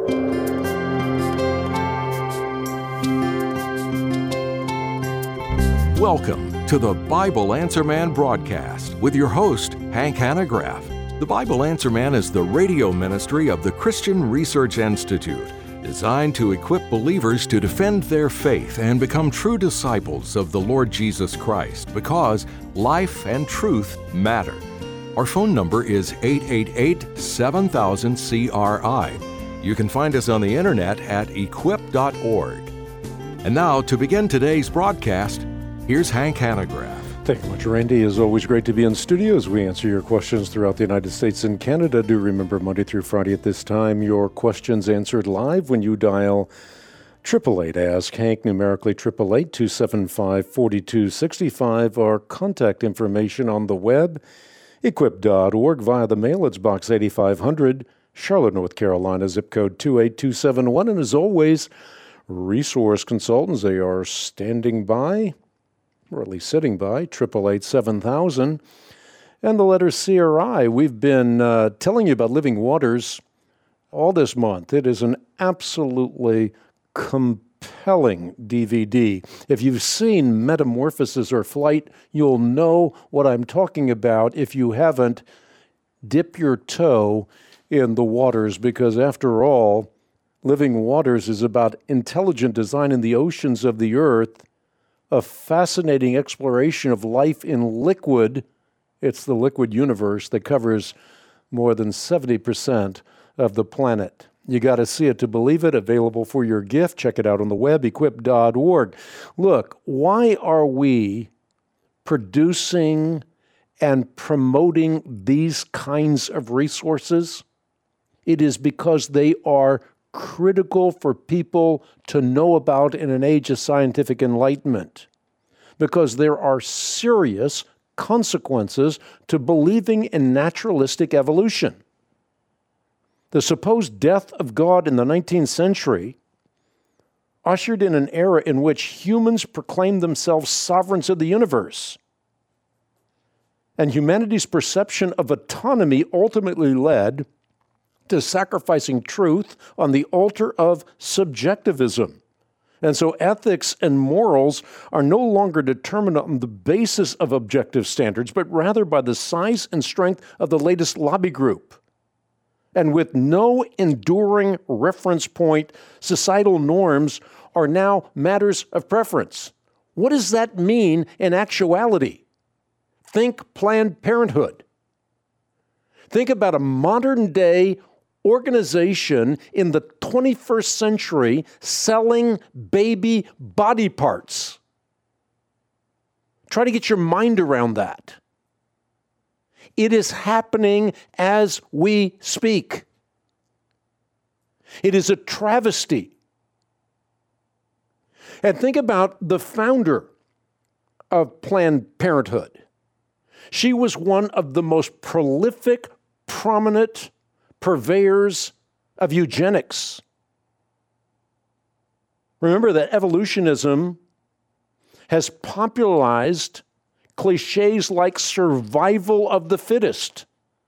Welcome to the Bible Answer Man broadcast with your host, Hank Hanegraaff. The Bible Answer Man is the radio ministry of the Christian Research Institute, designed to equip believers to defend their faith and become true disciples of the Lord Jesus Christ, because life and truth matter. Our phone number is 888-7000-CRI. You can find us on the internet at equip.org. And now, to begin today's broadcast, here's Hank Hanegraaff. Thank you much, Randy. It's always great to be in studio as we answer your questions throughout the United States and Canada. Do remember, Monday through Friday at this time, your questions answered live when you dial 888-ASK-HANK, numerically 888-275-4265. Our contact information on the web, equip.org. Via the mail, it's Box 8500, Charlotte, North Carolina, zip code 28271. And as always, resource consultants, they are standing by, or at least sitting by, 888-7000. And the letter CRI. We've been telling you about Living Waters all this month. It is an absolutely compelling DVD. If you've seen Metamorphosis or Flight, you'll know what I'm talking about. If you haven't, dip your toe in the waters, because after all, Living Waters is about intelligent design in the oceans of the earth, a fascinating exploration of life in liquid. It's the liquid universe that covers more than 70% of the planet. You got to see it to believe it. Available for your gift. Check it out on the web, equip.org. Look, why are we producing and promoting these kinds of resources? It is because they are critical for people to know about in an age of scientific enlightenment, because there are serious consequences to believing in naturalistic evolution. The supposed death of God in the 19th century ushered in an era in which humans proclaimed themselves sovereigns of the universe. And humanity's perception of autonomy ultimately led to sacrificing truth on the altar of subjectivism. And so ethics and morals are no longer determined on the basis of objective standards, but rather by the size and strength of the latest lobby group. And with no enduring reference point, societal norms are now matters of preference. What does that mean in actuality? Think Planned Parenthood. Think about a modern-day organization in the 21st century selling baby body parts. Try to get your mind around that. It is happening as we speak. It is a travesty. And think about the founder of Planned Parenthood. She was one of the most prolific, prominent purveyors of eugenics. Remember that evolutionism has popularized cliches like survival of the fittest.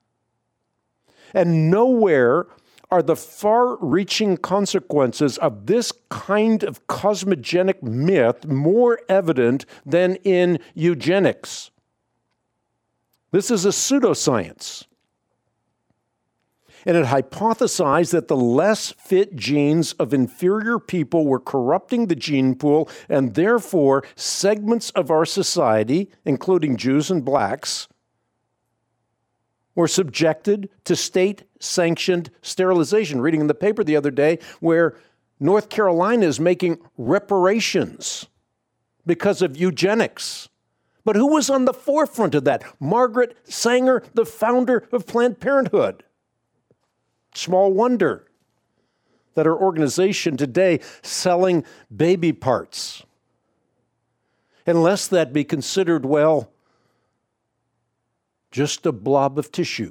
And nowhere are the far-reaching consequences of this kind of cosmogenic myth more evident than in eugenics. This is a pseudoscience. And it hypothesized that the less fit genes of inferior people were corrupting the gene pool, and therefore segments of our society, including Jews and blacks, were subjected to state-sanctioned sterilization. Reading in the paper the other day where North Carolina is making reparations because of eugenics. But who was on the forefront of that? Margaret Sanger, the founder of Planned Parenthood. Small wonder that our organization today selling baby parts, unless that be considered, well, just a blob of tissue.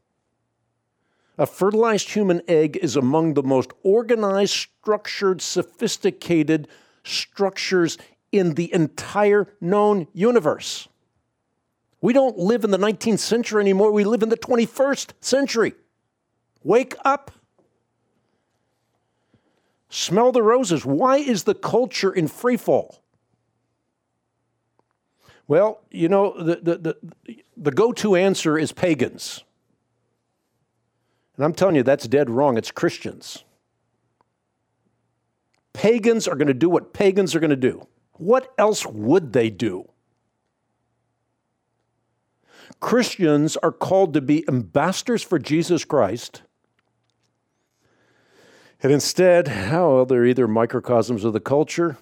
A fertilized human egg is among the most organized, structured, sophisticated structures in the entire known universe. We don't live in the 19th century anymore. We live in the 21st century. Wake up. Smell the roses. Why is the culture in free fall? Well, you know, the go-to answer is pagans. And I'm telling you, that's dead wrong. It's Christians. Pagans are going to do what pagans are going to do. What else would they do? Christians are called to be ambassadors for Jesus Christ. And instead, they're either microcosms of the culture,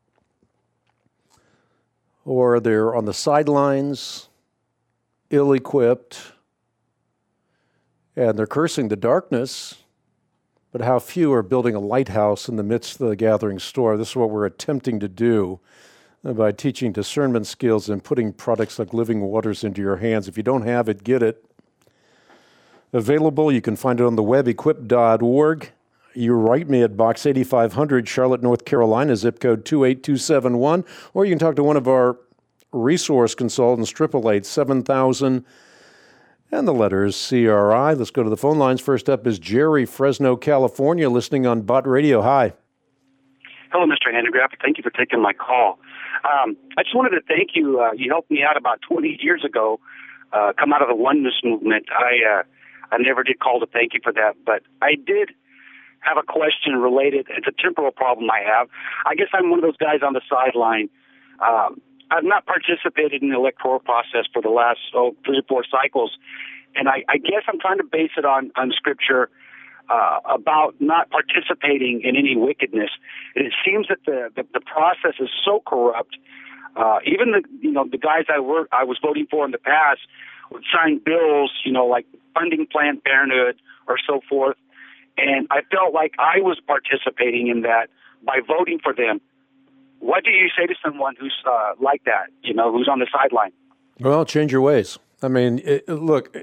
or they're on the sidelines, ill-equipped, and they're cursing the darkness. But how few are building a lighthouse in the midst of the gathering storm. This is what we're attempting to do by teaching discernment skills and putting products like Living Waters into your hands. If you don't have it, get it. Available, you can find it on the web, equip.org. You write me at Box 8500, Charlotte, North Carolina, zip code 28271, or you can talk to one of our resource consultants, 888-7000, and the letter is CRI. Let's go to the phone lines. First up is Jerry, Fresno, California, listening on Bott Radio. Hi. Hello, Mr. Hanegraaff. Thank you for taking my call. I just wanted to thank you. You helped me out about 20 years ago, come out of the oneness movement. I never did call to thank you for that, but I did have a question related. It's a temporal problem I have. I guess I'm one of those guys on the sideline. I've not participated in the electoral process for the last 3 or 4 cycles, and I guess I'm trying to base it on Scripture about not participating in any wickedness. And it seems that the process is so corrupt. Even the guys I was voting for in the past would sign bills, like funding Planned Parenthood or so forth, and I felt like I was participating in that by voting for them. What do you say to someone who's like that, who's on the sideline? Well, change your ways. I mean, look,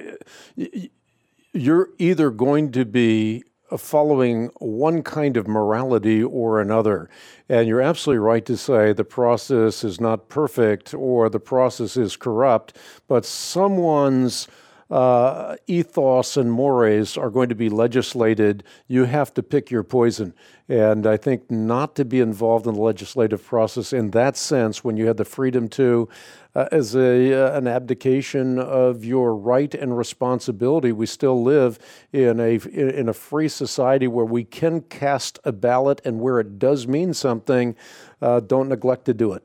you're either going to be following one kind of morality or another. And you're absolutely right to say the process is not perfect or the process is corrupt, but someone's ethos and mores are going to be legislated. You have to pick your poison. And I think not to be involved in the legislative process in that sense, when you had the freedom to, as an abdication of your right and responsibility. We still live in a free society where we can cast a ballot, and where it does mean something, don't neglect to do it.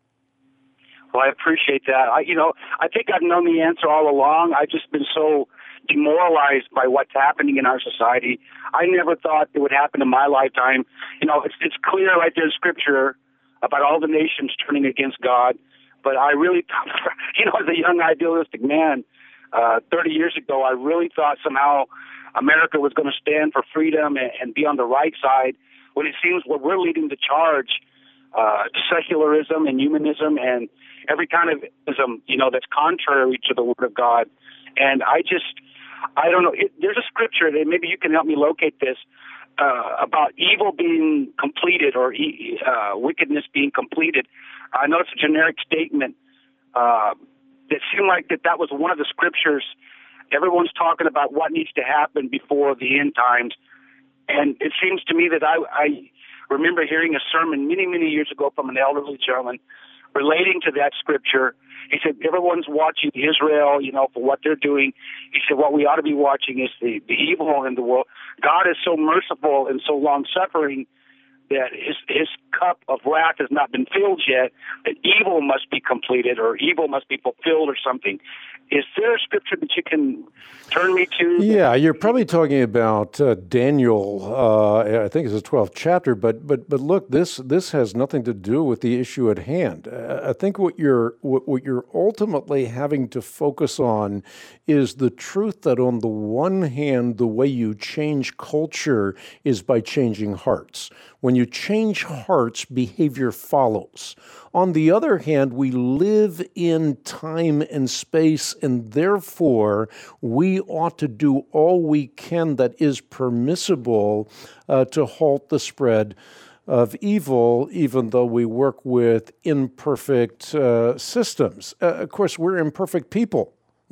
Well, I appreciate that. I think I've known the answer all along. I've just been so demoralized by what's happening in our society. I never thought it would happen in my lifetime. It's clear right there in Scripture about all the nations turning against God. But I really thought, as a young idealistic man, 30 years ago, I really thought somehow America was going to stand for freedom and be on the right side, when it seems what we're leading the charge to secularism and humanism and every kind of ism, that's contrary to the Word of God. And I don't know. There's a scripture that maybe you can help me locate this about evil being completed or wickedness being completed. I know it's a generic statement that seemed like that was one of the scriptures. Everyone's talking about what needs to happen before the end times. And it seems to me that I remember hearing a sermon many, many years ago from an elderly gentleman relating to that scripture. He said, everyone's watching Israel, for what they're doing. He said, what we ought to be watching is the evil in the world. God is so merciful and so long-suffering that his cup of wrath has not been filled yet, that evil must be completed or evil must be fulfilled or something. Is there a scripture that you can turn me to? Yeah, you're probably talking about Daniel. I think it's the 12th chapter. But look, this has nothing to do with the issue at hand. I think what you're ultimately having to focus on is the truth that on the one hand, the way you change culture is by changing hearts. When you change hearts, behavior follows. On the other hand, we live in time and space, and therefore we ought to do all we can that is permissible to halt the spread of evil, even though we work with imperfect systems. Of course, we're imperfect people.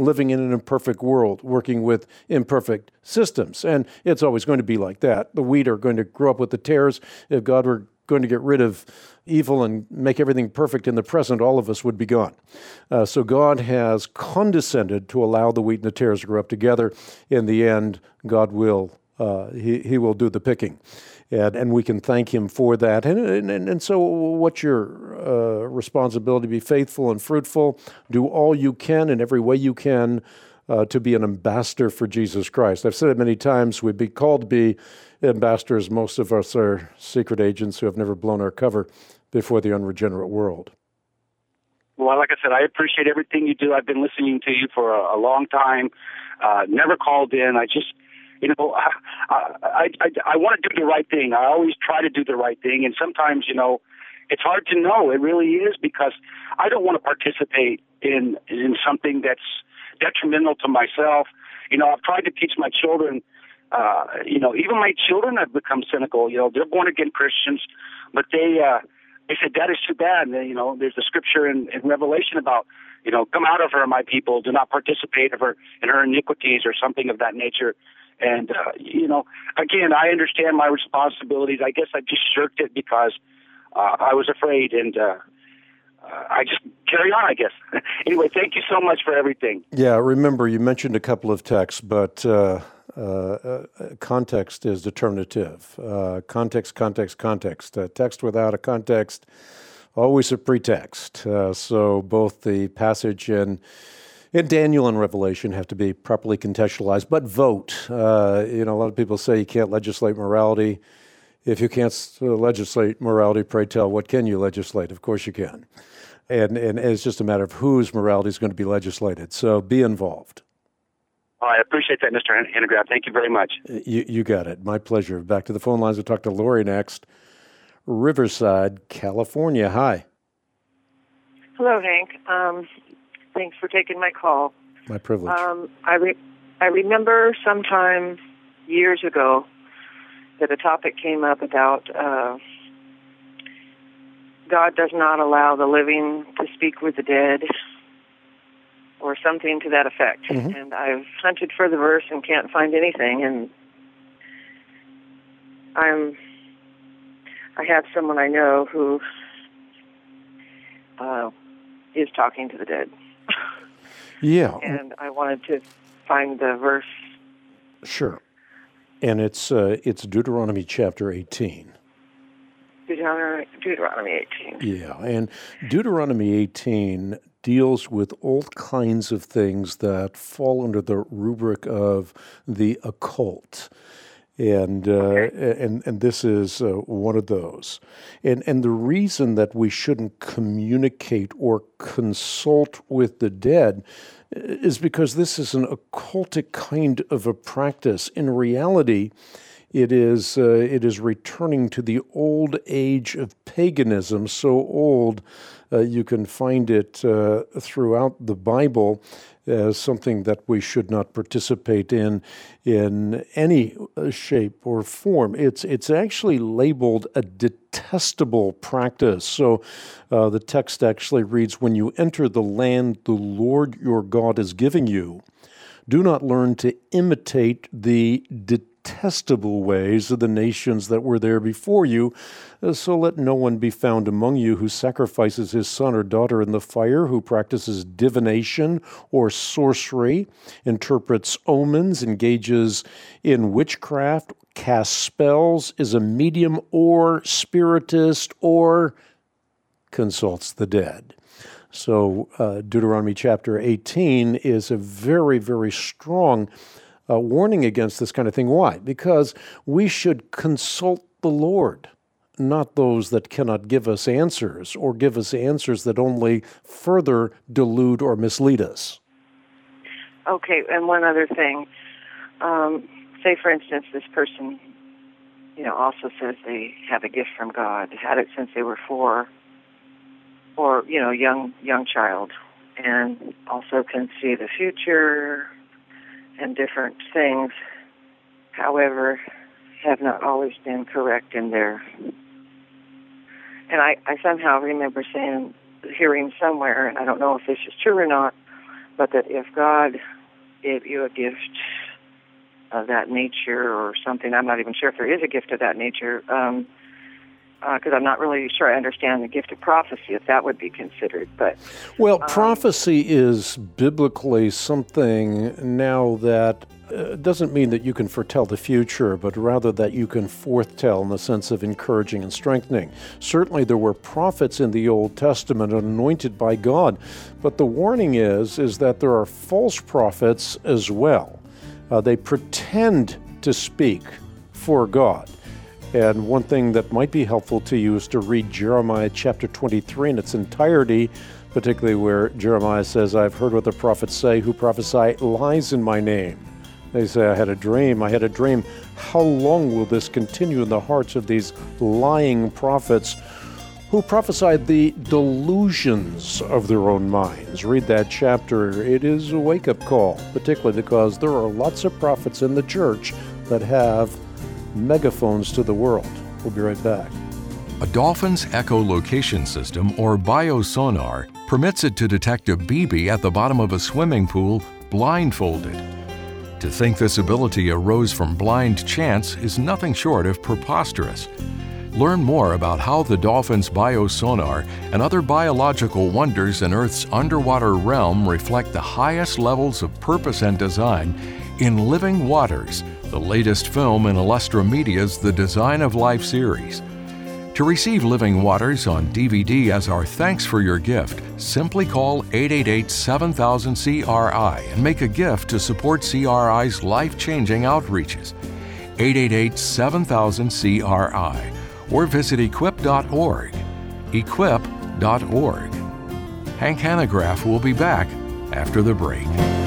living in an imperfect world, working with imperfect systems. And it's always going to be like that. The wheat are going to grow up with the tares. If God were going to get rid of evil and make everything perfect in the present, all of us would be gone. So God has condescended to allow the wheat and the tares to grow up together. In the end, God will, he will do the picking. And we can thank him for that. And so what's your responsibility? Be faithful and fruitful. Do all you can in every way you can to be an ambassador for Jesus Christ. I've said it many times, we'd be called to be ambassadors. Most of us are secret agents who have never blown our cover before the unregenerate world. Well, like I said, I appreciate everything you do. I've been listening to you for a long time. Never called in. I just, I want to do the right thing. I always try to do the right thing. And sometimes, it's hard to know. It really is, because I don't want to participate in something that's detrimental to myself. I've tried to teach my children, even my children have become cynical. They're born-again Christians, but they said, that is too bad. And, there's a scripture in Revelation about, come out of her, my people, do not participate in her iniquities or something of that nature. And, again, I understand my responsibilities. I guess I just shirked it because I was afraid, and I just carry on, I guess. Anyway, thank you so much for everything. Yeah, remember, you mentioned a couple of texts, but context is determinative. Context. Text without a context, always a pretext. So both the passage in Daniel and Revelation have to be properly contextualized. But vote. A lot of people say you can't legislate morality. If you can't legislate morality, pray tell, what can you legislate? Of course you can. And it's just a matter of whose morality is going to be legislated. So be involved. I appreciate that, Mr. Hanegraaff. Thank you very much. You got it. My pleasure. Back to the phone lines. We'll talk to Lori next. Riverside, California. Hi. Hello, Hank. Thanks for taking my call. My privilege. I remember sometime years ago that a topic came up about God does not allow the living to speak with the dead, or something to that effect. Mm-hmm. And I've hunted for the verse and can't find anything. And I have someone I know who is talking to the dead. Yeah. And I wanted to find the verse. Sure. And it's Deuteronomy chapter 18. Deuteronomy 18. Yeah, and Deuteronomy 18 deals with all kinds of things that fall under the rubric of the occult. And and this is one of those. And the reason that we shouldn't communicate or consult with the dead is because this is an occultic kind of a practice. In reality, it is returning to the old age of paganism, so old you can find it throughout the Bible as something that we should not participate in any shape or form. It's actually labeled a detestable practice. So the text actually reads, "When you enter the land the Lord your God is giving you, do not learn to imitate the detestable ways of the nations that were there before you. So let no one be found among you who sacrifices his son or daughter in the fire, who practices divination or sorcery, interprets omens, engages in witchcraft, casts spells, is a medium or spiritist, or consults the dead." So Deuteronomy chapter 18 is a very, very strong warning against this kind of thing. Why? Because we should consult the Lord, not those that cannot give us answers, or give us answers that only further delude or mislead us. Okay, and one other thing. Say, for instance, this person, also says they have a gift from God, had it since they were 4, or, young child, and also can see the future and different things, however, have not always been correct in their... And I somehow remember hearing somewhere, and I don't know if this is true or not, but that if God gave you a gift of that nature or something, I'm not even sure if there is a gift of that nature, because I'm not really sure I understand the gift of prophecy, if that would be considered. But prophecy is biblically something now that doesn't mean that you can foretell the future, but rather that you can foretell in the sense of encouraging and strengthening. Certainly there were prophets in the Old Testament anointed by God, but the warning is that there are false prophets as well. They pretend to speak for God. And one thing that might be helpful to you is to read Jeremiah chapter 23 in its entirety, particularly where Jeremiah says, I've heard what the prophets say who prophesy lies in my name. They say, I had a dream. How long will this continue in the hearts of these lying prophets who prophesied the delusions of their own minds? Read that chapter. It is a wake-up call, particularly because there are lots of prophets in the church that have megaphones to the world. We'll be right back. A dolphin's echolocation system, or biosonar, permits it to detect a BB at the bottom of a swimming pool blindfolded. To think this ability arose from blind chance is nothing short of preposterous. Learn more about how the dolphin's biosonar and other biological wonders in Earth's underwater realm reflect the highest levels of purpose and design in Living Waters, the latest film in Illustra Media's The Design of Life series. To receive Living Waters on DVD as our thanks for your gift, simply call 888-7000-CRI and make a gift to support CRI's life-changing outreaches. 888-7000-CRI or visit equip.org. Equip.org. Hank Hanegraaff will be back after the break.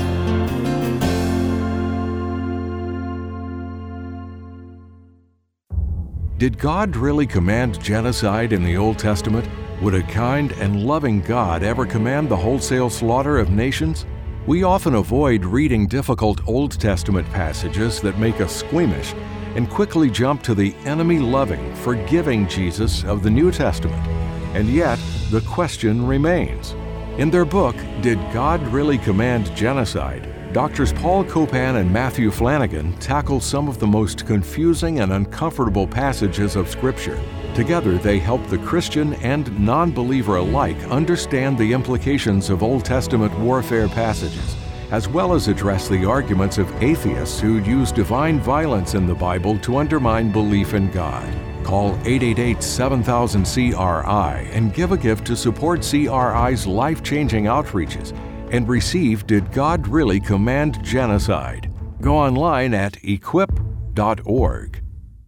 Did God really command genocide in the Old Testament? Would a kind and loving God ever command the wholesale slaughter of nations? We often avoid reading difficult Old Testament passages that make us squeamish and quickly jump to the enemy-loving, forgiving Jesus of the New Testament. And yet, the question remains. In their book, Did God Really Command Genocide?, Doctors Paul Copan and Matthew Flanagan tackle some of the most confusing and uncomfortable passages of Scripture. Together, they help the Christian and non-believer alike understand the implications of Old Testament warfare passages, as well as address the arguments of atheists who use divine violence in the Bible to undermine belief in God. Call 888-7000-CRI and give a gift to support CRI's life-changing outreaches and receive Did God Really Command Genocide? Go online at equip.org.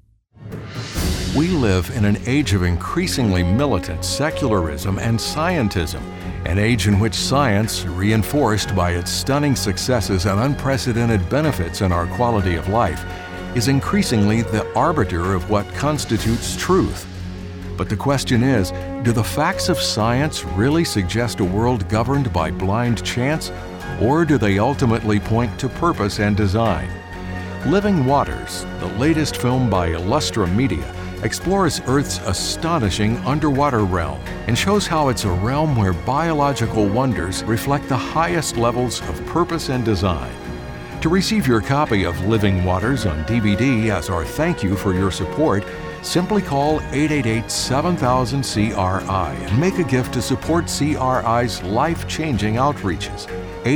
We live in an age of increasingly militant secularism and scientism, an age in which science, reinforced by its stunning successes and unprecedented benefits in our quality of life, is increasingly the arbiter of what constitutes truth. But the question is, do the facts of science really suggest a world governed by blind chance, or do they ultimately point to purpose and design? Living Waters, the latest film by Illustra Media, explores Earth's astonishing underwater realm and shows how it's a realm where biological wonders reflect the highest levels of purpose and design. To receive your copy of Living Waters on DVD as our thank you for your support, simply call 888-7000-CRI and make a gift to support CRI's life-changing outreaches.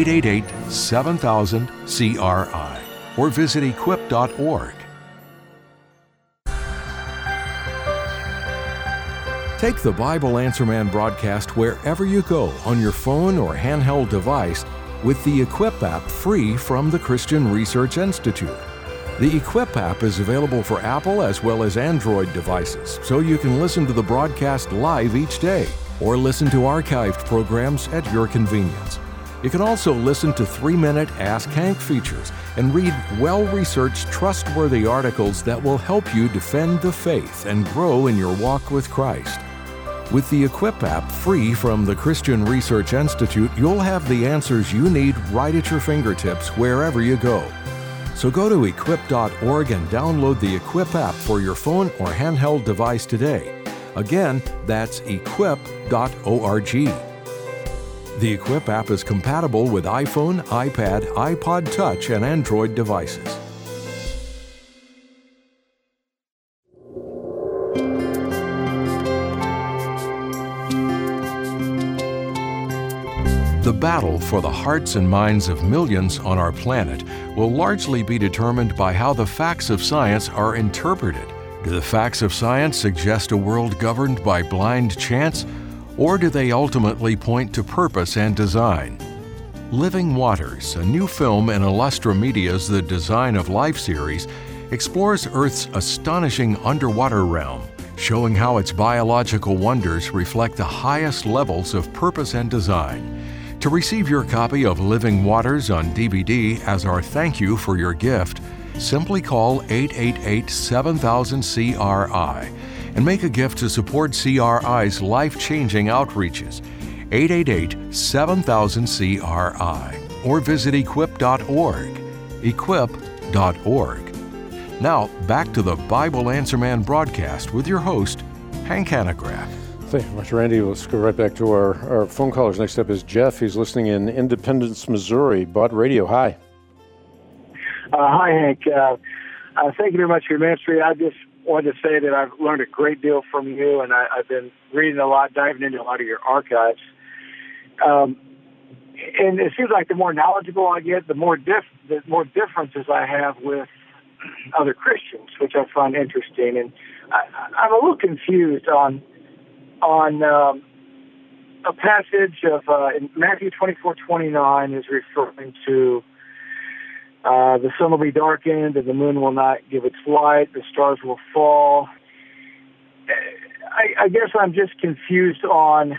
888-7000-CRI or visit equip.org. Take the Bible Answer Man broadcast wherever you go on your phone or handheld device with the Equip app free from the Christian Research Institute. The Equip app is available for Apple as well as Android devices, so you can listen to the broadcast live each day or listen to archived programs at your convenience. You can also listen to 3-minute Ask Hank features and read well-researched, trustworthy articles that will help you defend the faith and grow in your walk with Christ. With the Equip app free from the Christian Research Institute, you'll have the answers you need right at your fingertips wherever you go. So go to equip.org and download the Equip app for your phone or handheld device today. Again, that's equip.org. The Equip app is compatible with iPhone, iPad, iPod Touch, and Android devices. The battle for the hearts and minds of millions on our planet will largely be determined by how the facts of science are interpreted. Do the facts of science suggest a world governed by blind chance, or do they ultimately point to purpose and design? Living Waters, a new film in Illustra Media's The Design of Life series, explores Earth's astonishing underwater realm, showing how its biological wonders reflect the highest levels of purpose and design. To receive your copy of Living Waters on DVD as our thank you for your gift, simply call 888-7000-CRI and make a gift to support CRI's life-changing outreaches. 888-7000-CRI or visit equip.org. Equip.org. Now, back to the Bible Answer Man broadcast with your host, Hank Hanegraaff. Thank you much, Randy. Let's go right back to our phone callers. Next up is Jeff. He's listening in Independence, Missouri. Bud Radio, hi. Hi, Hank. Thank you very much for your ministry. I just wanted to say that I've learned a great deal from you, and I've been reading a lot, diving into a lot of your archives. And it seems like the more knowledgeable I get, the more differences I have with other Christians, which I find interesting. And I'm a little confused on a passage of in Matthew 24:29 is referring to the sun will be darkened and the moon will not give its light, the stars will fall. I guess I'm just confused on,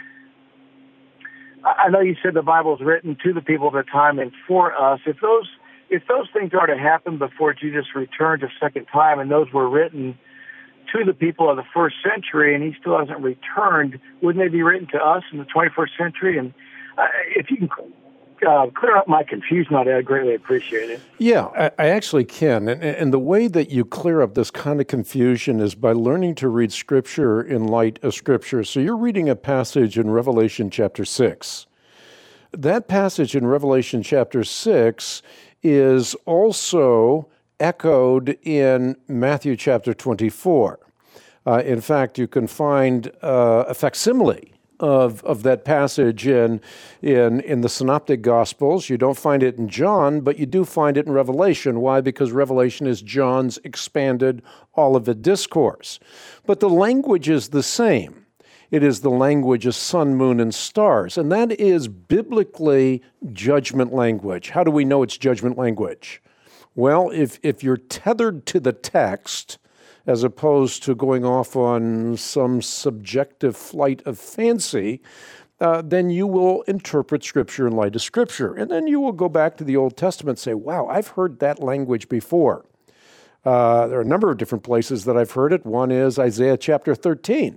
I know you said the Bible is written to the people of the time and for us. If those things are to happen before Jesus returned a second time, and those were written to the people of the first century, and he still hasn't returned, wouldn't they be written to us in the 21st century? And if you can clear up my confusion on that, I'd greatly appreciate it. Yeah, I actually can. And the way that you clear up this kind of confusion is by learning to read Scripture in light of Scripture. So you're reading a passage in Revelation chapter 6. That passage in Revelation chapter 6 is also echoed in Matthew chapter 24. In fact, you can find a facsimile of that passage in the Synoptic Gospels. You don't find it in John, but you do find it in Revelation. Why? Because Revelation is John's expanded Olivet Discourse. But the language is the same. It is the language of sun, moon, and stars, and that is biblically judgment language. How do we know it's judgment language? Well, if you're tethered to the text, as opposed to going off on some subjective flight of fancy, then you will interpret Scripture in light of Scripture. And then you will go back to the Old Testament and say, wow, I've heard that language before. There are a number of different places that I've heard it. One is Isaiah chapter 13.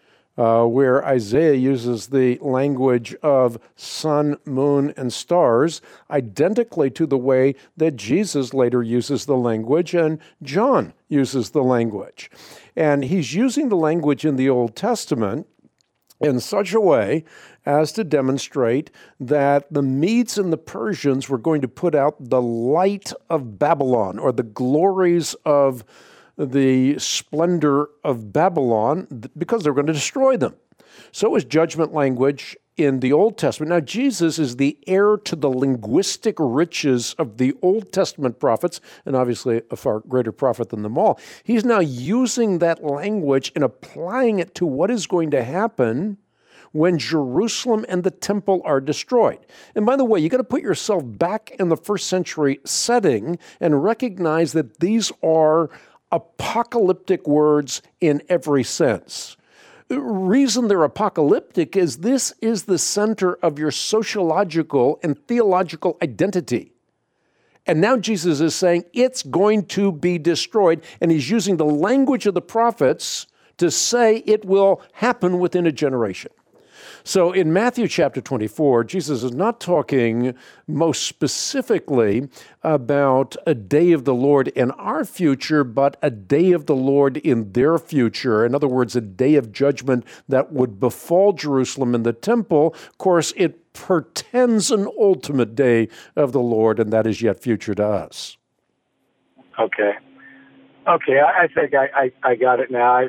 Where Isaiah uses the language of sun, moon, and stars identically to the way that Jesus later uses the language and John uses the language. And he's using the language in the Old Testament in such a way as to demonstrate that the Medes and the Persians were going to put out the light of Babylon, or the glories of the splendor of Babylon, because they're going to destroy them. So is judgment language in the Old Testament. Now, Jesus is the heir to the linguistic riches of the Old Testament prophets, and obviously a far greater prophet than them all. He's now using that language and applying it to what is going to happen when Jerusalem and the temple are destroyed. And by the way, you got to put yourself back in the first century setting and recognize that these are apocalyptic words in every sense. The reason they're apocalyptic is this is the center of your sociological and theological identity. And now Jesus is saying it's going to be destroyed, and he's using the language of the prophets to say it will happen within a generation. So in Matthew chapter 24, Jesus is not talking most specifically about a day of the Lord in our future, but a day of the Lord in their future. In other words, a day of judgment that would befall Jerusalem and the temple. Of course, it portends an ultimate day of the Lord, and that is yet future to us. Okay. I think I got it now.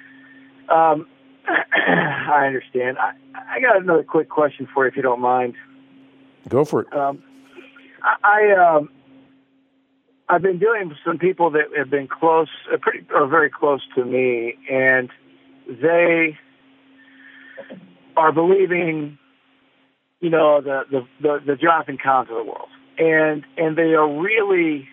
I understand. I got another quick question for you, if you don't mind. Go for it. I've been dealing with some people that have been close, very close to me, and they are believing, the Jonathan Kahns of the world, and they are really,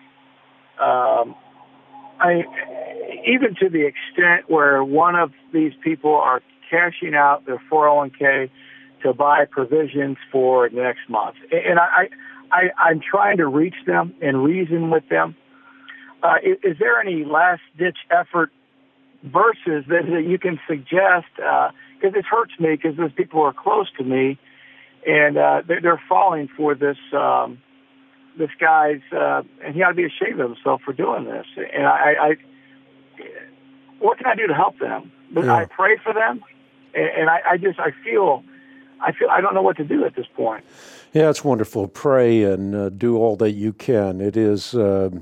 even to the extent where one of these people are cashing out their 401k to buy provisions for next month. And I'm trying to reach them and reason with them. Is there any last-ditch effort verses that you can suggest? Because it hurts me because those people are close to me, and they're falling for this guy's, and he ought to be ashamed of himself for doing this. And I what can I do to help them? But I pray for them, and I feel I don't know what to do at this point. Yeah, it's wonderful. Pray and do all that you can. It is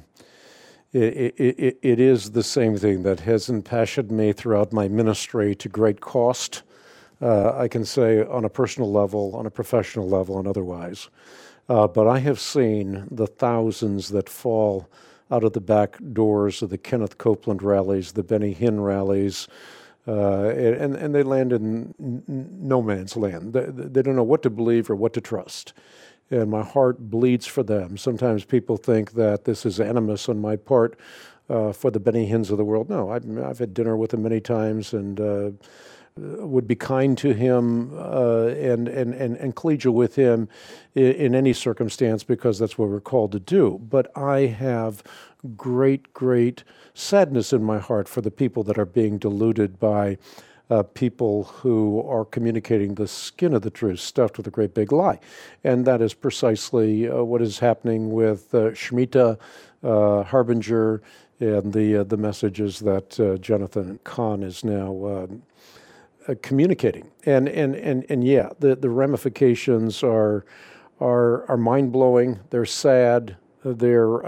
it is the same thing that has impassioned me throughout my ministry to great cost. I can say on a personal level, on a professional level, and otherwise. But I have seen the thousands that fall out of the back doors of the Kenneth Copeland rallies, the Benny Hinn rallies, and they land in no man's land. They don't know what to believe or what to trust. And my heart bleeds for them. Sometimes people think that this is animus on my part for the Benny Hinns of the world. No, I've had dinner with him many times and would be kind to him and collegial with him in any circumstance because that's what we're called to do. But I have great sadness in my heart for the people that are being deluded by people who are communicating the skin of the truth stuffed with a great big lie. And that is precisely what is happening with Shemitah, Harbinger, and the messages that Jonathan Cahn is now communicating. And yeah, the ramifications are mind-blowing. They're sad. They're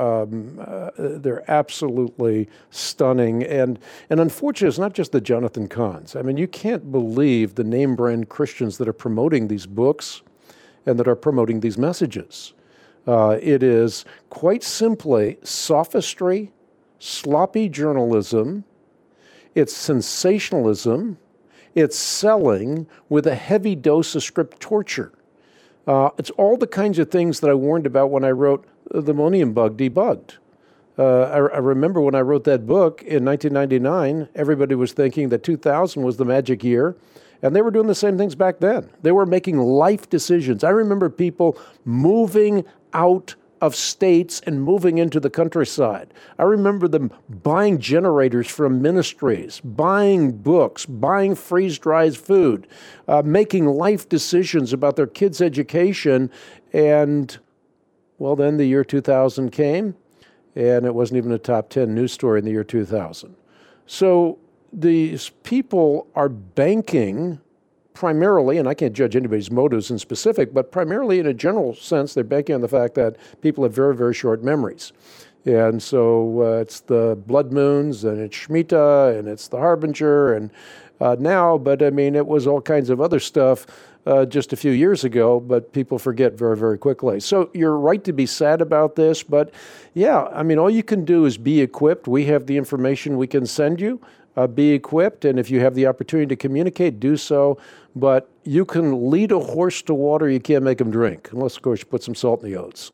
absolutely stunning. And unfortunately, it's not just the Jonathan Kahns. I mean, you can't believe the name brand Christians that are promoting these books and that are promoting these messages. It is quite simply sophistry, sloppy journalism. It's sensationalism. It's selling with a heavy dose of script torture. It's all the kinds of things that I warned about when I wrote The Millennium Bug Debugged. I remember when I wrote that book in 1999, everybody was thinking that 2000 was the magic year, and they were doing the same things back then. They were making life decisions. I remember people moving out of states and moving into the countryside. I remember them buying generators from ministries, buying books, buying freeze-dried food, making life decisions about their kids' education. And, well, then the year 2000 came, and it wasn't even a top 10 news story in the year 2000. So these people are banking primarily, and I can't judge anybody's motives in specific, but primarily in a general sense, they're banking on the fact that people have very, very short memories. And so it's the blood moons, and it's Shemitah, and it's the Harbinger, and now, but I mean, it was all kinds of other stuff just a few years ago, but people forget very, very quickly. So you're right to be sad about this, but yeah, I mean, all you can do is be equipped. We have the information we can send you. Be equipped, and if you have the opportunity to communicate, do so. But you can lead a horse to water, you can't make him drink, unless, of course, you put some salt in the oats.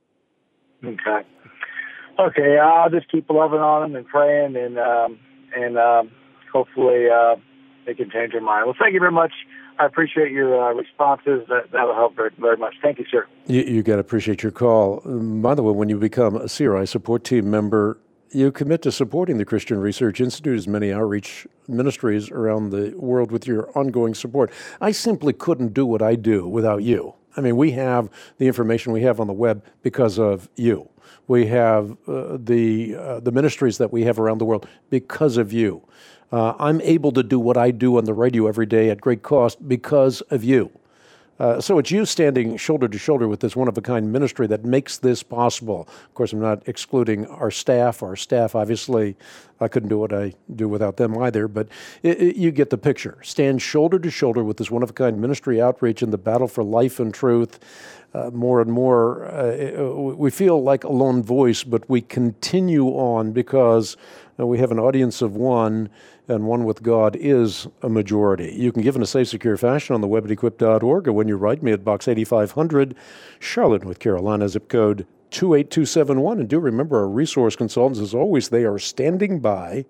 Okay, I'll just keep loving on them and praying, and hopefully they can change their mind. Well, thank you very much. I appreciate your responses. That'll help very, very much. Thank you, sir. You got to appreciate your call. By the way, when you become a CRI support team member, you commit to supporting the Christian Research Institute's many outreach ministries around the world with your ongoing support. I simply couldn't do what I do without you. I mean, we have the information we have on the web because of you. We have the ministries that we have around the world because of you. I'm able to do what I do on the radio every day at great cost because of you. So it's you standing shoulder to shoulder with this one-of-a-kind ministry that makes this possible. Of course, I'm not excluding our staff. Our staff, obviously, I couldn't do what I do without them either, but you get the picture. Stand shoulder to shoulder with this one-of-a-kind ministry outreach in the battle for life and truth. More and more, we feel like a lone voice, but we continue on because we have an audience of one, and one with God is a majority. You can give in a safe, secure fashion on the web at equip.org, or when you write me at Box 8500, Charlotte, North Carolina, zip code 28271. And do remember our resource consultants, as always, they are standing by,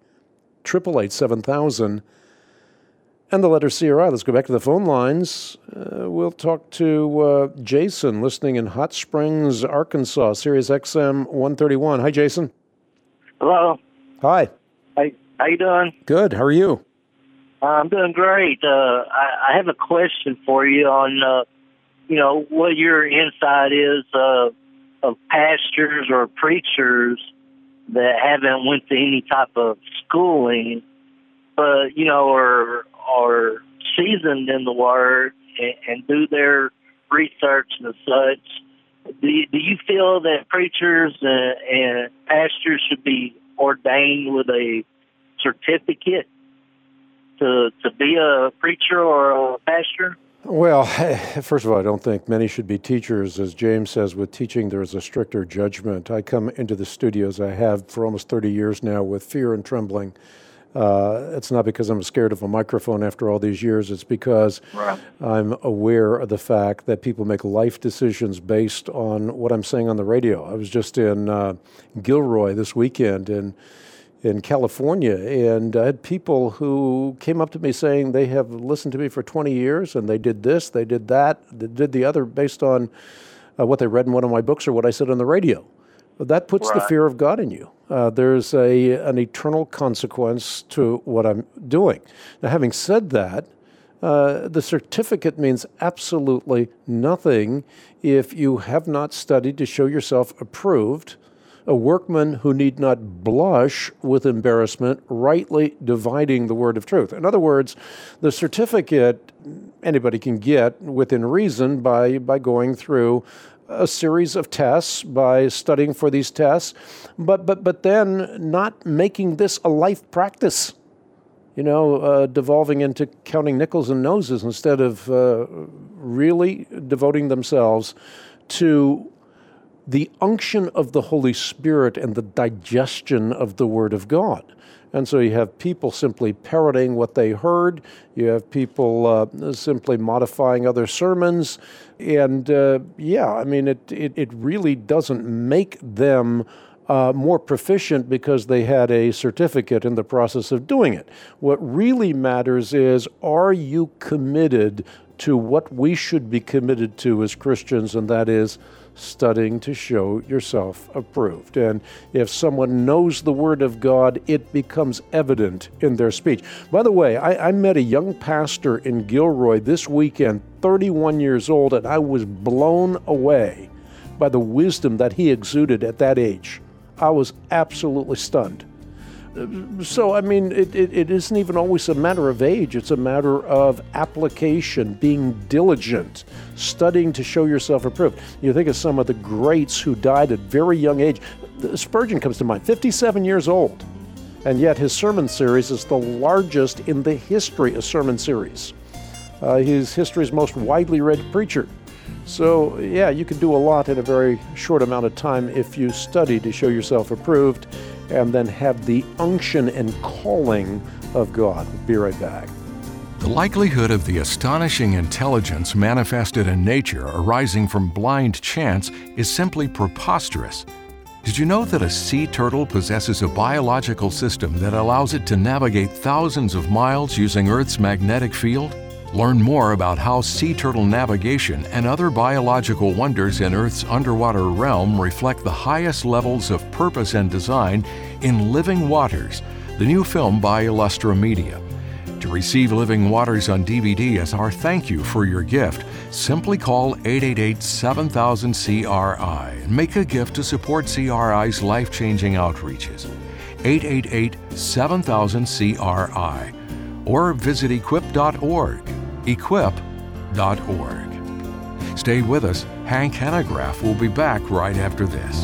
888-7000, and the letter CRI. Let's go back to the phone lines. We'll talk to Jason, listening in Hot Springs, Arkansas, Sirius XM 131. Hi, Jason. Hello. Hi. How you doing? Good. How are you? I'm doing great. I have a question for you on, what your insight is of pastors or preachers that haven't went to any type of schooling, but are seasoned in the Word and do their research and such. Do you feel that preachers and pastors should be ordained with a certificate to be a preacher or a pastor? Well, first of all, I don't think many should be teachers. As James says, with teaching, there is a stricter judgment. I come into the studios, I have for almost 30 years now, with fear and trembling. It's not because I'm scared of a microphone after all these years. It's because I'm aware of the fact that people make life decisions based on what I'm saying on the radio. I was just in Gilroy this weekend in California, and I had people who came up to me saying they have listened to me for 20 years, and they did this, they did that, they did the other based on what they read in one of my books or what I said on the radio. That puts the fear of God in you. There's an eternal consequence to what I'm doing. Now, having said that, the certificate means absolutely nothing if you have not studied to show yourself approved, a workman who need not blush with embarrassment, rightly dividing the word of truth. In other words, the certificate anybody can get within reason by going through a series of tests, by studying for these tests, but then not making this a life practice, devolving into counting nickels and noses instead of really devoting themselves to the unction of the Holy Spirit and the digestion of the Word of God. And so you have people simply parroting what they heard. You have people simply modifying other sermons. And it really doesn't make them more proficient because they had a certificate in the process of doing it. What really matters is, are you committed to what we should be committed to as Christians, and that is studying to show yourself approved. And if someone knows the Word of God, it becomes evident in their speech. By the way, I met a young pastor in Gilroy this weekend, 31 years old, and I was blown away by the wisdom that he exuded at that age. I was absolutely stunned. So, it isn't even always a matter of age. It's a matter of application, being diligent, studying to show yourself approved. You think of some of the greats who died at very young age. Spurgeon comes to mind, 57 years old. And yet his sermon series is the largest in the history of sermon series. He's history's most widely read preacher. So, you can do a lot in a very short amount of time if you study to show yourself approved and then have the unction and calling of God. We'll be right back. The likelihood of the astonishing intelligence manifested in nature arising from blind chance is simply preposterous. Did you know that a sea turtle possesses a biological system that allows it to navigate thousands of miles using Earth's magnetic field? Learn more about how sea turtle navigation and other biological wonders in Earth's underwater realm reflect the highest levels of purpose and design in Living Waters, the new film by Illustra Media. To receive Living Waters on DVD as our thank you for your gift, simply call 888-7000-CRI and make a gift to support CRI's life-changing outreaches. 888-7000-CRI, or visit equip.org. equip.org. Stay with us. Hank Hanegraaff will be back right after this.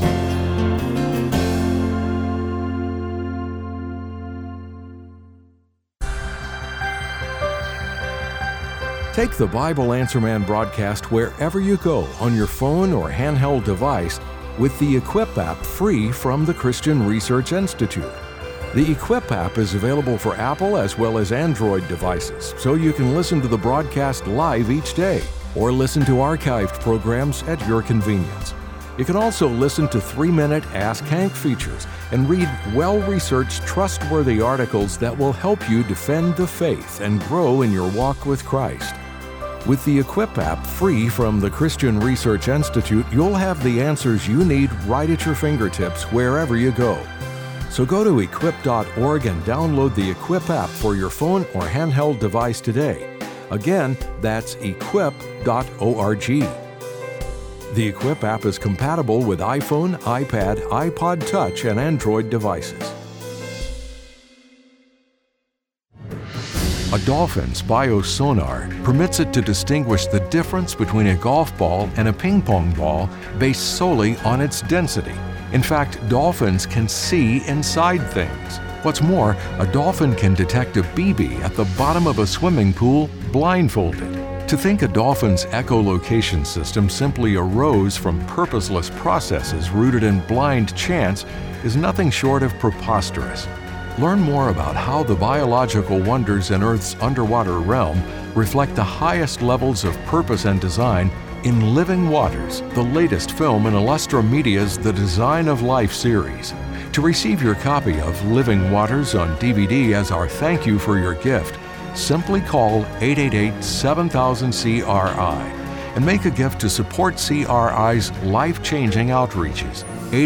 Take the Bible Answer Man broadcast wherever you go on your phone or handheld device with the Equip app, free from the Christian Research Institute. The Equip app is available for Apple as well as Android devices, so you can listen to the broadcast live each day or listen to archived programs at your convenience. You can also listen to 3-minute Ask Hank features and read well-researched, trustworthy articles that will help you defend the faith and grow in your walk with Christ. With the Equip app, free from the Christian Research Institute, you'll have the answers you need right at your fingertips wherever you go. So go to equip.org and download the Equip app for your phone or handheld device today. Again, that's equip.org. The Equip app is compatible with iPhone, iPad, iPod Touch, and Android devices. A dolphin's biosonar permits it to distinguish the difference between a golf ball and a ping pong ball based solely on its density. In fact, dolphins can see inside things. What's more, a dolphin can detect a BB at the bottom of a swimming pool blindfolded. To think a dolphin's echolocation system simply arose from purposeless processes rooted in blind chance is nothing short of preposterous. Learn more about how the biological wonders in Earth's underwater realm reflect the highest levels of purpose and design in Living Waters, the latest film in Illustra Media's The Design of Life series. To receive your copy of Living Waters on DVD as our thank you for your gift, simply call 888-7000-CRI and make a gift to support CRI's life-changing outreaches.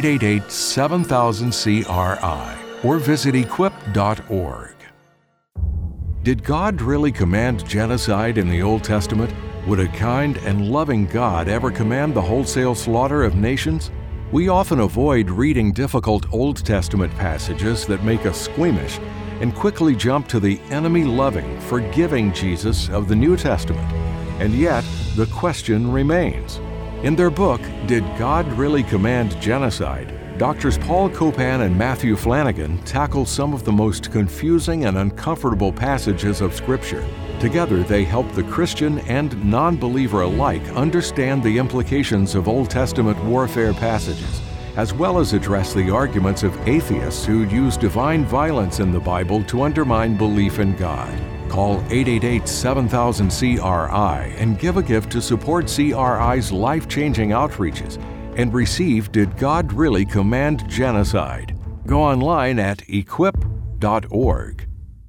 888-7000-CRI. Or visit equip.org. Did God really command genocide in the Old Testament? Would a kind and loving God ever command the wholesale slaughter of nations? We often avoid reading difficult Old Testament passages that make us squeamish and quickly jump to the enemy-loving, forgiving Jesus of the New Testament. And yet, the question remains. In their book, Did God Really Command Genocide?, Doctors Paul Copan and Matthew Flanagan tackle some of the most confusing and uncomfortable passages of Scripture. Together, they help the Christian and non-believer alike understand the implications of Old Testament warfare passages, as well as address the arguments of atheists who use divine violence in the Bible to undermine belief in God. Call 888-7000-CRI and give a gift to support CRI's life-changing outreaches and receive Did God Really Command Genocide? Go online at equip.org.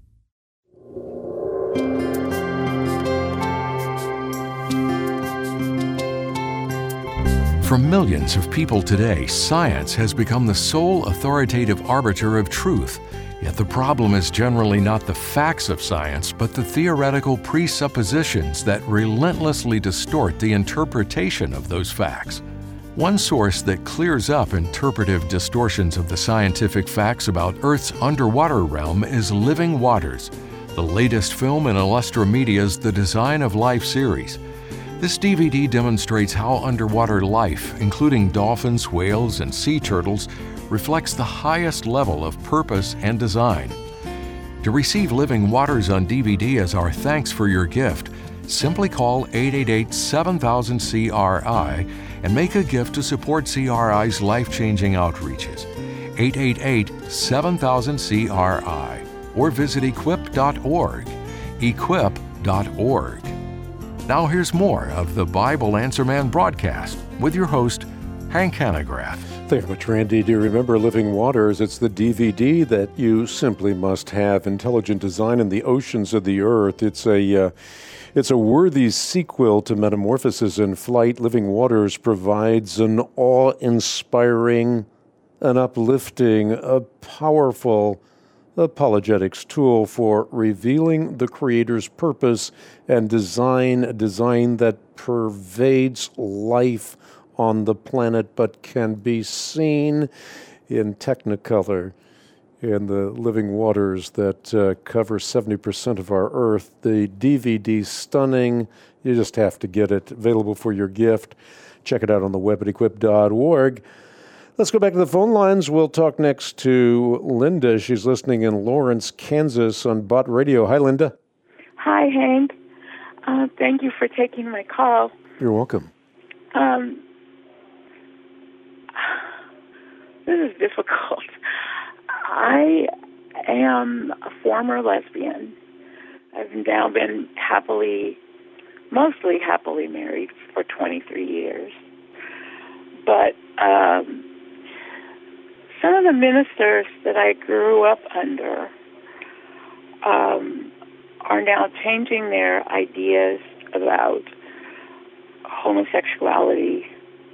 For millions of people today, science has become the sole authoritative arbiter of truth. Yet the problem is generally not the facts of science, but the theoretical presuppositions that relentlessly distort the interpretation of those facts. One source that clears up interpretive distortions of the scientific facts about Earth's underwater realm is Living Waters, the latest film in Illustra Media's The Design of Life series. This DVD demonstrates how underwater life, including dolphins, whales, and sea turtles, reflects the highest level of purpose and design. To receive Living Waters on DVD as our thanks for your gift, simply call 888-7000-CRI and make a gift to support CRI's life-changing outreaches. 888-7000-CRI or visit equip.org. equip.org. Now here's more of the Bible Answer Man broadcast with your host, Hank Hanegraaff. Thank you very much, Randy. Do you remember Living Waters? It's the DVD that you simply must have. Intelligent Design in the Oceans of the Earth. It's a worthy sequel to Metamorphosis in Flight. Living Waters provides an awe-inspiring, an uplifting, a powerful apologetics tool for revealing the Creator's purpose and design, a design that pervades life on the planet but can be seen in Technicolor in the Living Waters that cover 70% of our Earth. The DVD, stunning. You just have to get it. Available for your gift. Check it out on the web at equip.org. Let's go back to the phone lines. We'll talk next to Linda. She's listening in Lawrence, Kansas on Bott Radio. Hi, Linda. Hi, Hank. Thank you for taking my call. You're welcome. This is difficult. I am a former lesbian. I've now been mostly happily married for 23 years. But some of the ministers that I grew up under are now changing their ideas about homosexuality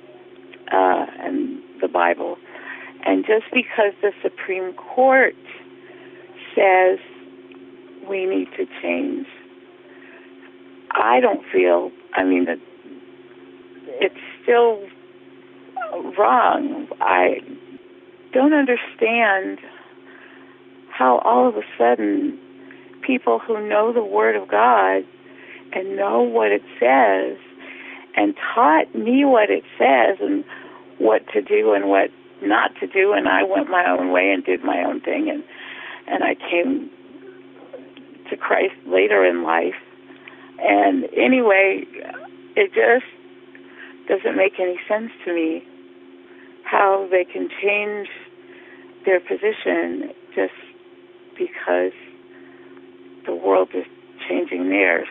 and the Bible. And just because the Supreme Court says we need to change, I don't feel, that it's still wrong. I don't understand how all of a sudden people who know the Word of God and know what it says and taught me what it says and what to do and what not to do, and I went my own way and did my own thing, and I came to Christ later in life. And anyway, it just doesn't make any sense to me how they can change their position just because the world is changing theirs.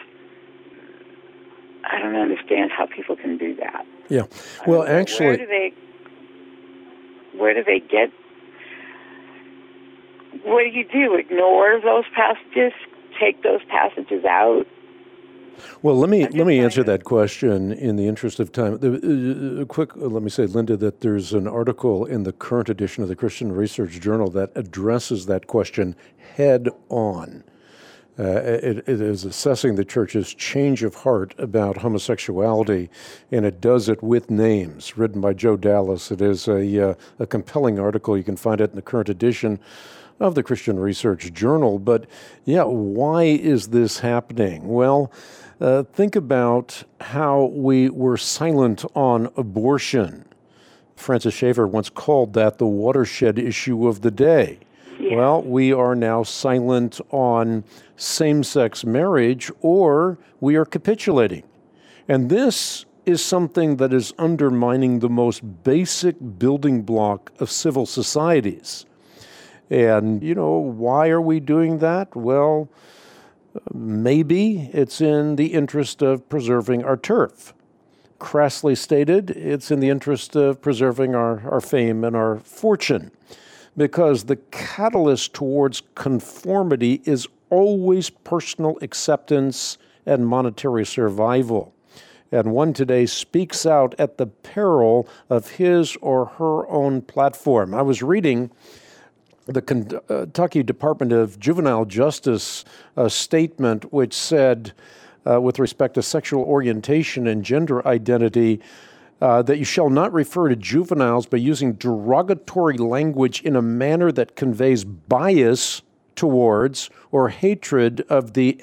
I don't understand how people can do that. Yeah. Well, actually, where do they get? What do? Ignore those passages? Take those passages out? Well, let me answer that question in the interest of time. Let me say, Linda, that there's an article in the current edition of the Christian Research Journal that addresses that question head on. It is assessing the church's change of heart about homosexuality, and it does it with names, written by Joe Dallas. It is a compelling article. You can find it in the current edition of the Christian Research Journal. But, yeah, why is this happening? Well, think about how we were silent on abortion. Francis Schaeffer once called that the watershed issue of the day. Yeah. Well, we are now silent on same-sex marriage, or we are capitulating. And this is something that is undermining the most basic building block of civil societies. And, why are we doing that? Well, maybe it's in the interest of preserving our turf. Crassly stated, it's in the interest of preserving our fame and our fortune. Because the catalyst towards conformity is always personal acceptance and monetary survival. And one today speaks out at the peril of his or her own platform. I was reading the Kentucky Department of Juvenile Justice statement, which said, with respect to sexual orientation and gender identity, that you shall not refer to juveniles by using derogatory language in a manner that conveys bias towards or hatred of the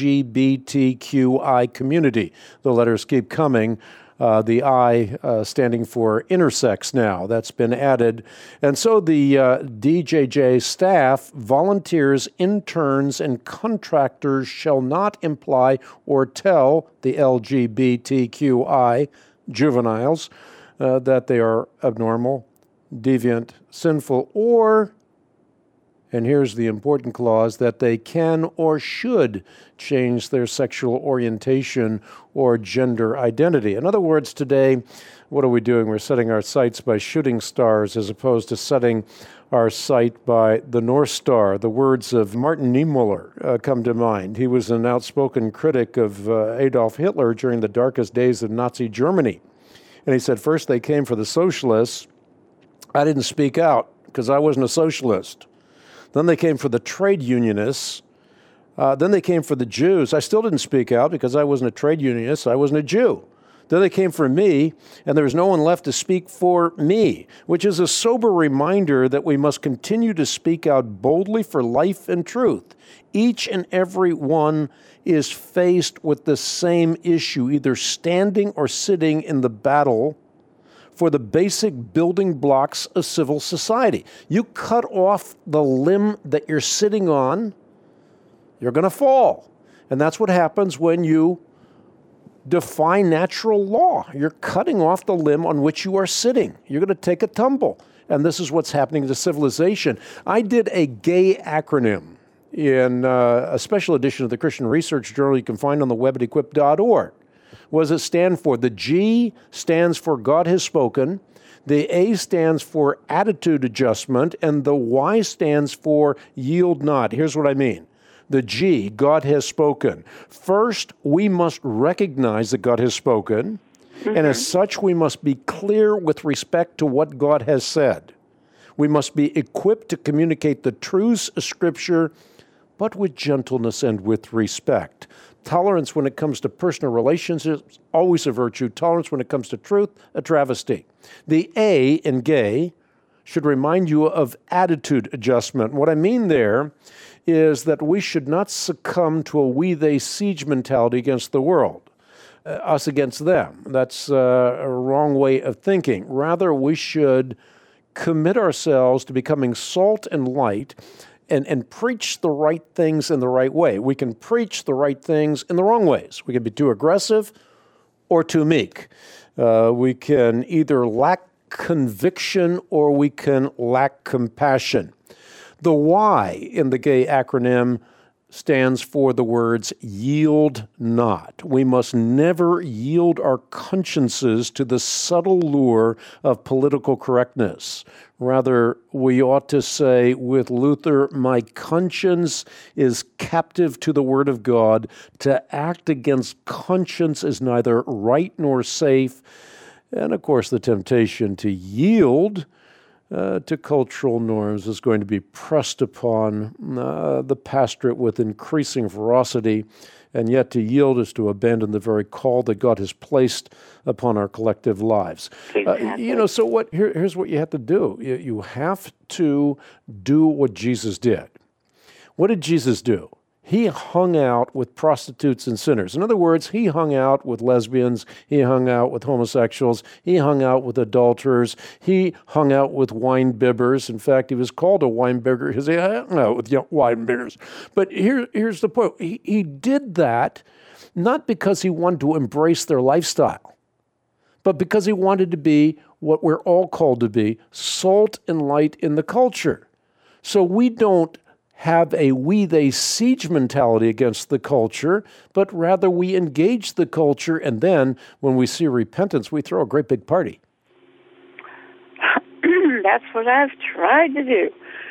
LGBTQI community. The letters keep coming. The I standing for intersex now. That's been added. And so the DJJ staff, volunteers, interns, and contractors shall not imply or tell the LGBTQI juveniles that they are abnormal, deviant, sinful, or, And here's the important clause, that they can or should change their sexual orientation or gender identity. In other words, today, what are we doing? We're setting our sights by shooting stars as opposed to setting our sight by the North Star. The words of Martin Niemöller come to mind. He was an outspoken critic of Adolf Hitler during the darkest days of Nazi Germany. And he said, first they came for the socialists. I didn't speak out because I wasn't a socialist. Then they came for the trade unionists. Then they came for the Jews. I still didn't speak out because I wasn't a trade unionist. I wasn't a Jew. Then they came for me, and there was no one left to speak for me, which is a sober reminder that we must continue to speak out boldly for life and truth. Each and every one is faced with the same issue, either standing or sitting in the battle for the basic building blocks of civil society. You cut off the limb that you're sitting on, you're going to fall. And that's what happens when you defy natural law. You're cutting off the limb on which you are sitting. You're going to take a tumble. And this is what's happening to civilization. I did a GAY acronym in a special edition of the Christian Research Journal you can find on the web at equip.org. What does it stand for? The G stands for God has spoken, the A stands for attitude adjustment, and the Y stands for yield not. Here's what I mean. The G, God has spoken. First, we must recognize that God has spoken, and as such, we must be clear with respect to what God has said. We must be equipped to communicate the truths of Scripture, but with gentleness and with respect. Tolerance when it comes to personal relationships, always a virtue. Tolerance when it comes to truth, a travesty. The A in gay should remind you of attitude adjustment. What I mean there is that we should not succumb to a we-they siege mentality against the world, us against them. That's a wrong way of thinking. Rather, we should commit ourselves to becoming salt and light and preach the right things in the right way. We can preach the right things in the wrong ways. We can be too aggressive or too meek. We can either lack conviction or we can lack compassion. The Y in the GAY acronym stands for the words yield not. We must never yield our consciences to the subtle lure of political correctness. Rather, we ought to say with Luther, my conscience is captive to the word of God. To act against conscience is neither right nor safe. And of course, the temptation to yield to cultural norms is going to be pressed upon the pastorate with increasing ferocity, and yet to yield is to abandon the very call that God has placed upon our collective lives. Exactly. So here's what you have to do. You have to do what Jesus did. What did Jesus do? He hung out with prostitutes and sinners. In other words, he hung out with lesbians, he hung out with homosexuals, he hung out with adulterers, he hung out with wine bibbers. In fact, he was called a wine bibber because he hung out with wine bibbers. But here's the point. He did that not because he wanted to embrace their lifestyle, but because he wanted to be what we're all called to be, salt and light in the culture. So we don't have a we-they siege mentality against the culture, but rather we engage the culture, and then when we see repentance, we throw a great big party. That's what I've tried to do.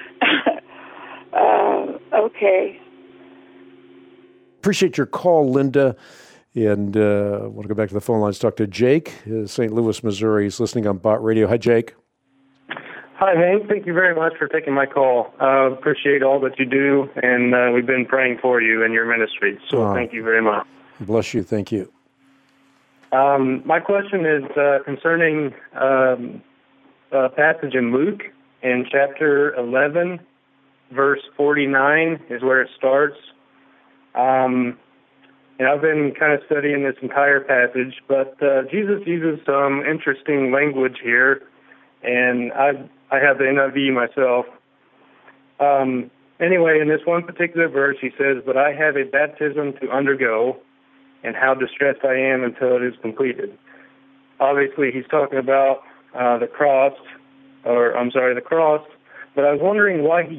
Okay. Appreciate your call, Linda. And I want to go back to the phone lines, talk to Jake, St. Louis, Missouri. He's listening on Bot Radio. Hi, Jake. Hi, Hank. Thank you very much for taking my call. Appreciate all that you do, and we've been praying for you and your ministry. So thank you very much. Bless you. Thank you. My question is concerning a passage in Luke in chapter 11, verse 49 is where it starts. And I've been kind of studying this entire passage, but Jesus uses some interesting language here, and I have the NIV myself. Anyway, in this one particular verse, he says, "But I have a baptism to undergo, and how distressed I am until it is completed." Obviously, he's talking about the cross. But I was wondering why he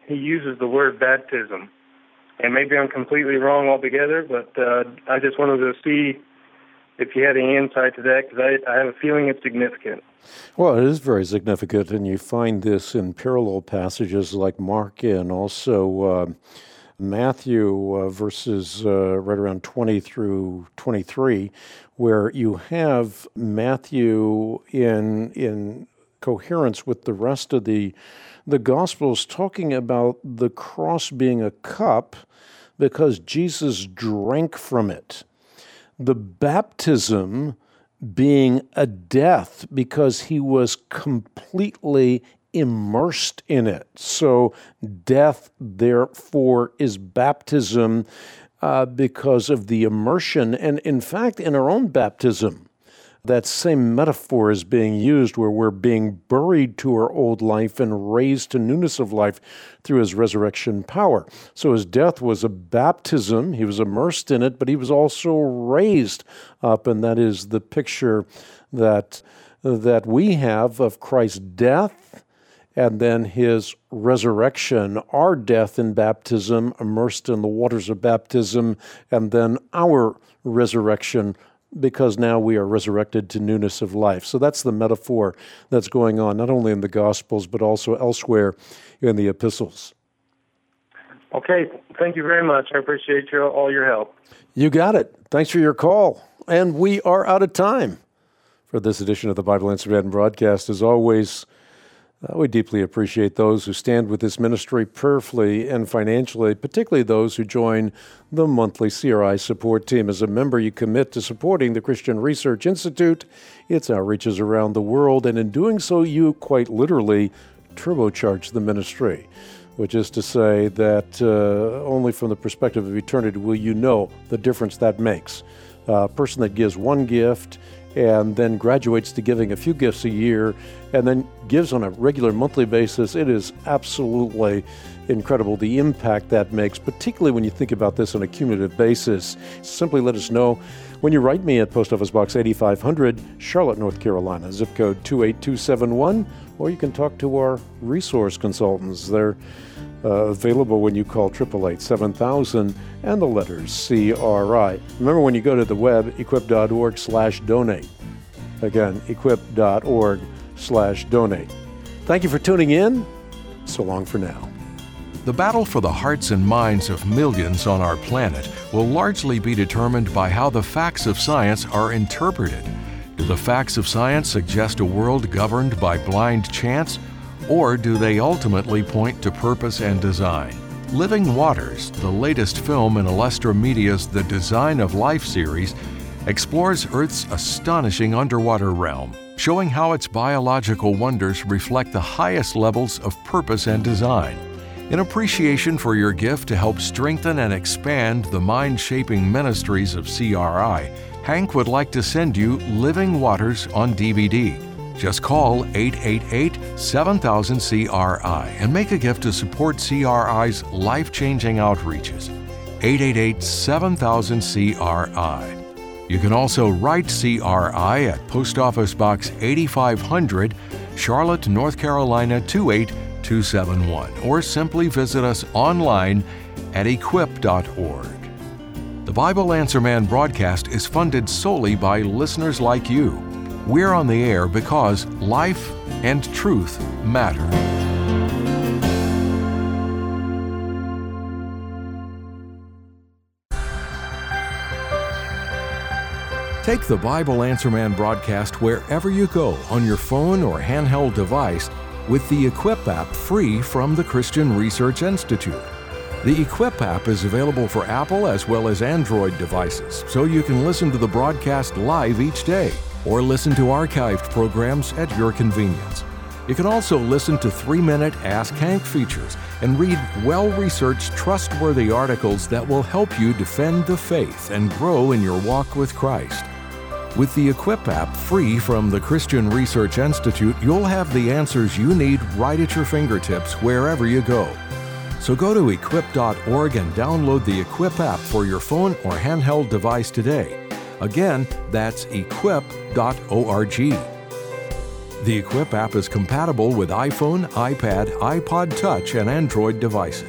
he uses the word baptism. And maybe I'm completely wrong altogether, but I just wanted to see if you had any insight to that, because I have a feeling it's significant. Well, it is very significant, and you find this in parallel passages like Mark and also Matthew verses right around 20 through 23, where you have Matthew in coherence with the rest of the Gospels talking about the cross being a cup because Jesus drank from it. The baptism being a death because he was completely immersed in it. So death, therefore, is baptism because of the immersion. And in fact, in our own baptism, that same metaphor is being used where we're being buried to our old life and raised to newness of life through his resurrection power. So his death was a baptism. He was immersed in it, but he was also raised up, and that is the picture that we have of Christ's death and then his resurrection, our death in baptism, immersed in the waters of baptism, and then our resurrection because now we are resurrected to newness of life. So that's the metaphor that's going on, not only in the Gospels, but also elsewhere in the epistles. Okay, thank you very much. I appreciate all your help. You got it. Thanks for your call. And we are out of time for this edition of the Bible Answer Man broadcast. As always, we deeply appreciate those who stand with this ministry prayerfully and financially, particularly those who join the monthly CRI support team. As a member, you commit to supporting the Christian Research Institute, its outreaches around the world, and in doing so, you quite literally turbocharge the ministry, which is to say that only from the perspective of eternity will you know the difference that makes. A person that gives one gift and then graduates to giving a few gifts a year, and then gives on a regular monthly basis, it is absolutely incredible the impact that makes, particularly when you think about this on a cumulative basis. Simply let us know when you write me at Post Office Box 8500, Charlotte, North Carolina, zip code 28271, or you can talk to our resource consultants. They're available when you call 888-7000 and the letters CRI. Remember, when you go to the web, equip.org/donate. Again, equip.org/donate. Thank you for tuning in. So long for now. The battle for the hearts and minds of millions on our planet will largely be determined by how the facts of science are interpreted. Do the facts of science suggest a world governed by blind chance, or do they ultimately point to purpose and design? Living Waters, the latest film in Alestra Media's The Design of Life series, explores Earth's astonishing underwater realm, showing how its biological wonders reflect the highest levels of purpose and design. In appreciation for your gift to help strengthen and expand the mind-shaping ministries of CRI, Hank would like to send you Living Waters on DVD. Just call 888-7000-CRI and make a gift to support CRI's life-changing outreaches. 888-7000-CRI. You can also write CRI at Post Office Box 8500, Charlotte, North Carolina 28271, or simply visit us online at equip.org. The Bible Answer Man broadcast is funded solely by listeners like you. We're on the air because life and truth matter. Take the Bible Answer Man broadcast wherever you go on your phone or handheld device with the Equip app, free from the Christian Research Institute. The Equip app is available for Apple as well as Android devices, so you can listen to the broadcast live each day or listen to archived programs at your convenience. You can also listen to 3-minute Ask Hank features and read well-researched, trustworthy articles that will help you defend the faith and grow in your walk with Christ. With the Equip app, free from the Christian Research Institute, you'll have the answers you need right at your fingertips wherever you go. So go to equip.org and download the Equip app for your phone or handheld device today. Again, that's equip.org. The Equip app is compatible with iPhone, iPad, iPod Touch, and Android devices.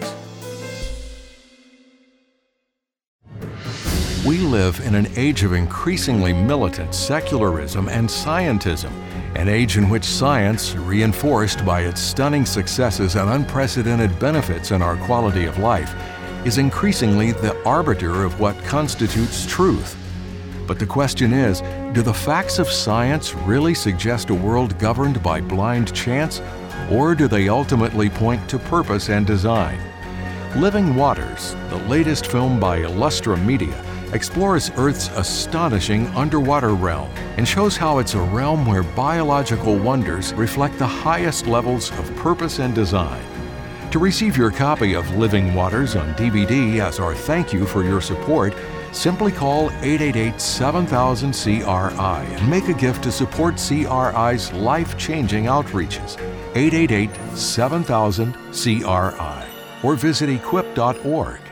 We live in an age of increasingly militant secularism and scientism, an age in which science, reinforced by its stunning successes and unprecedented benefits in our quality of life, is increasingly the arbiter of what constitutes truth. But the question is, do the facts of science really suggest a world governed by blind chance, or do they ultimately point to purpose and design? Living Waters, the latest film by Illustra Media, explores Earth's astonishing underwater realm and shows how it's a realm where biological wonders reflect the highest levels of purpose and design. To receive your copy of Living Waters on DVD as our thank you for your support, simply call 888-7000-CRI and make a gift to support CRI's life-changing outreaches. 888-7000-CRI or visit equip.org.